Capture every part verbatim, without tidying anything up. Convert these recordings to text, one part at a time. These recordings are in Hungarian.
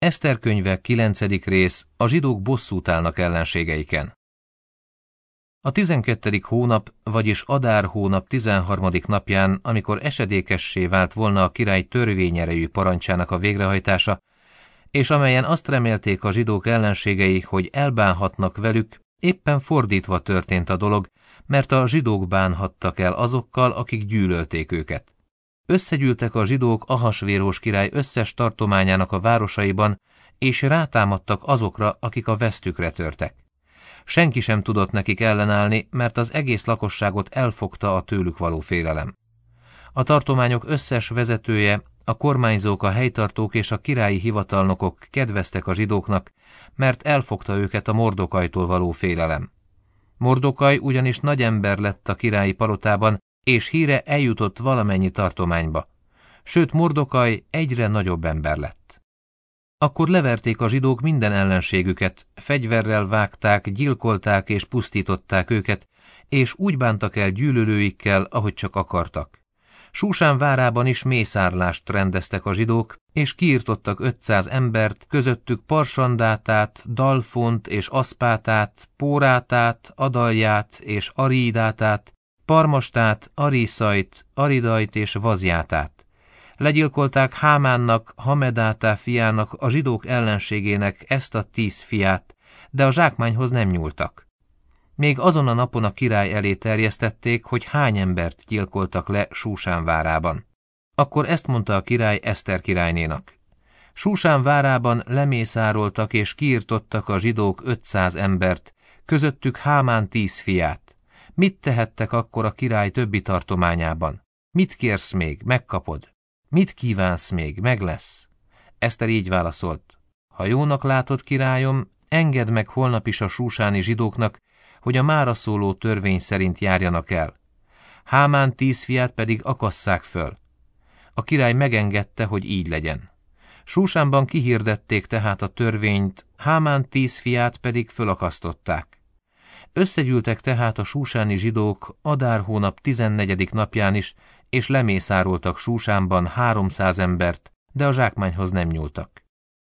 Eszter könyve kilencedik rész, a zsidók bosszút állnak ellenségeiken. A tizenkettedik hónap, vagyis Adár hónap tizenharmadik napján, amikor esedékessé vált volna a király törvényerejű parancsának a végrehajtása, és amelyen azt remélték a zsidók ellenségei, hogy elbánhatnak velük, éppen fordítva történt a dolog, mert a zsidók bánhattak el azokkal, akik gyűlölték őket. Összegyűltek a zsidók Ahasvérós király összes tartományának a városaiban, és rátámadtak azokra, akik a vesztükre törtek. Senki sem tudott nekik ellenállni, mert az egész lakosságot elfogta a tőlük való félelem. A tartományok összes vezetője, a kormányzók, a helytartók és a királyi hivatalnokok kedveztek a zsidóknak, mert elfogta őket a Mordokajtól való félelem. Mordokaj ugyanis nagy ember lett a királyi palotában, és híre eljutott valamennyi tartományba. Sőt, Mordokaj egyre nagyobb ember lett. Akkor leverték a zsidók minden ellenségüket, fegyverrel vágták, gyilkolták és pusztították őket, és úgy bántak el gyűlölőikkel, ahogy csak akartak. Súsán várában is mészárlást rendeztek a zsidók, és kiirtottak ötszáz embert, közöttük Parsandátát, Dalfont és Aszpátát, Pórátát, Adalját és Arídátát, Parmastát, Ariszait, Aridait és Vazjátát. Legyilkolták Hámánnak, Hamedátá fiának, a zsidók ellenségének ezt a tíz fiát, de a zsákmányhoz nem nyúltak. Még azon a napon a király elé terjesztették, hogy hány embert gyilkoltak le Súsán várában. Akkor ezt mondta a király Eszter királynénak. Súsán várában lemészároltak és kiirtottak a zsidók ötszáz embert, közöttük Hámán tíz fiát. Mit tehettek akkor a király többi tartományában? Mit kérsz még? Megkapod. Mit kívánsz még? Meg lesz. Eszter így válaszolt. Ha jónak látod, királyom, engedd meg holnap is a súsáni zsidóknak, hogy a mára szóló törvény szerint járjanak el. Hámán tíz fiát pedig akasszák föl. A király megengedte, hogy így legyen. Súsánban kihirdették tehát a törvényt, Hámán tíz fiát pedig fölakasztották. Összegyűltek tehát a súsáni zsidók Adár hónap tizennegyedik napján is, és lemészároltak Súsánban háromszáz embert, de a zsákmányhoz nem nyúltak.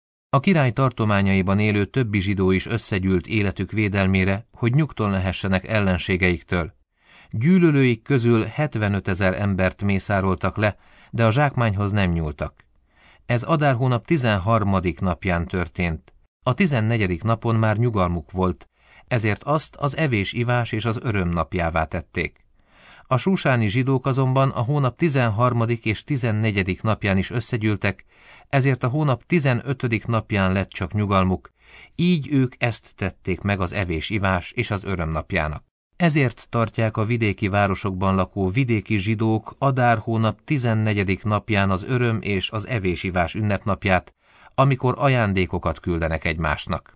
A király tartományaiban élő többi zsidó is összegyűlt életük védelmére, hogy nyugton lehessenek ellenségeiktől. Gyűlölőik közül hetvenötezer embert mészároltak le, de a zsákmányhoz nem nyúltak. Ez Adár hónap tizenharmadik napján történt. A tizennegyedik napon már nyugalmuk volt, ezért azt az evés-ivás és az öröm napjává tették. A súsáni zsidók azonban a hónap tizenharmadik és tizennegyedik napján is összegyűltek, ezért a hónap tizenötödik napján lett csak nyugalmuk, így ők ezt tették meg az evés-ivás és az öröm napjának. Ezért tartják a vidéki városokban lakó vidéki zsidók Adár hónap tizennegyedik napján az öröm és az evés-ivás ünnepnapját, amikor ajándékokat küldenek egymásnak.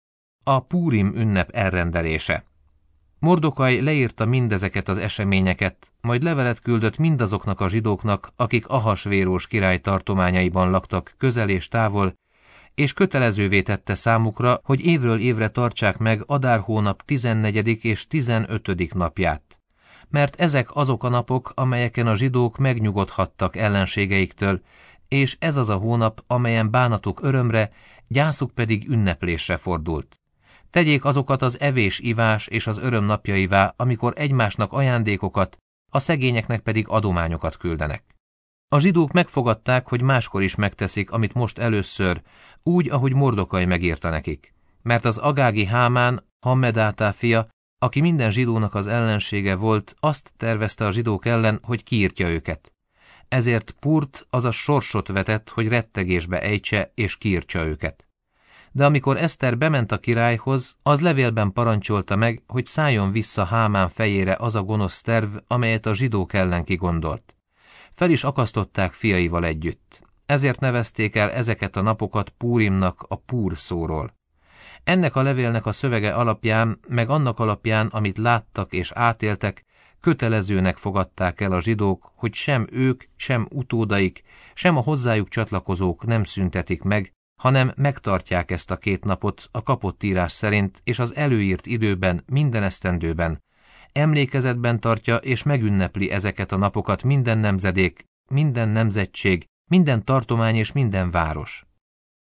A Púrim ünnep elrendelése. Mordokaj leírta mindezeket az eseményeket, majd levelet küldött mindazoknak a zsidóknak, akik Ahasvérós király tartományaiban laktak közel és távol, és kötelezővé tette számukra, hogy évről évre tartsák meg Adár hónap tizennegyedik és tizenötödik napját. Mert ezek azok a napok, amelyeken a zsidók megnyugodhattak ellenségeiktől, és ez az a hónap, amelyen bánatuk örömre, gyászuk pedig ünneplésre fordult. Tegyék azokat az evés-ivás és az öröm napjaivá, amikor egymásnak ajándékokat, a szegényeknek pedig adományokat küldenek. A zsidók megfogadták, hogy máskor is megteszik, amit most először, úgy, ahogy Mordokaj megírta nekik. Mert az agági Hámán, Hammedátá fia, aki minden zsidónak az ellensége volt, azt tervezte a zsidók ellen, hogy kiírtja őket. Ezért Purt, azaz sorsot vetett, hogy rettegésbe ejtse és kiírtsa őket. De amikor Eszter bement a királyhoz, az levélben parancsolta meg, hogy szálljon vissza Hámán fejére az a gonosz terv, amelyet a zsidók ellen kigondolt. Fel is akasztották fiaival együtt. Ezért nevezték el ezeket a napokat Púrimnak, a Púr szóról. Ennek a levélnek a szövege alapján, meg annak alapján, amit láttak és átéltek, kötelezőnek fogadták el a zsidók, hogy sem ők, sem utódaik, sem a hozzájuk csatlakozók nem szüntetik meg, hanem megtartják ezt a két napot a kapott írás szerint, és az előírt időben, minden esztendőben. Emlékezetben tartja és megünnepli ezeket a napokat minden nemzedék, minden nemzetség, minden tartomány és minden város.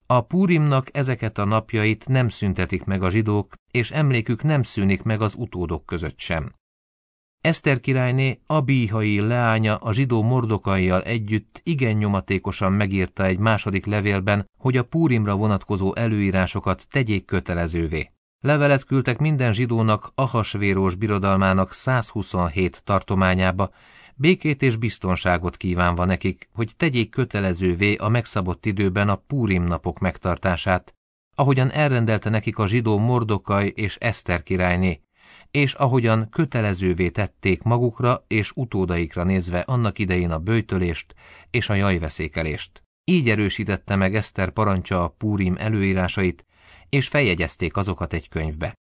A Púrimnak ezeket a napjait nem szüntetik meg a zsidók, és emlékük nem szűnik meg az utódok között sem. Eszter királyné Abíhail leánya a zsidó Mordokaival együtt igen nyomatékosan megírta egy második levélben, hogy a Púrimra vonatkozó előírásokat tegyék kötelezővé. Levelet küldtek minden zsidónak Ahasvérós birodalmának százhuszonhét tartományába, békét és biztonságot kívánva nekik, hogy tegyék kötelezővé a megszabott időben a Púrim napok megtartását, ahogyan elrendelte nekik a zsidó Mordokaj és Eszter királyné, és ahogyan kötelezővé tették magukra és utódaikra nézve annak idején a böjtölést és a jajveszékelést. Így erősítette meg Eszter parancsa a Púrim előírásait, és feljegyezték azokat egy könyvbe.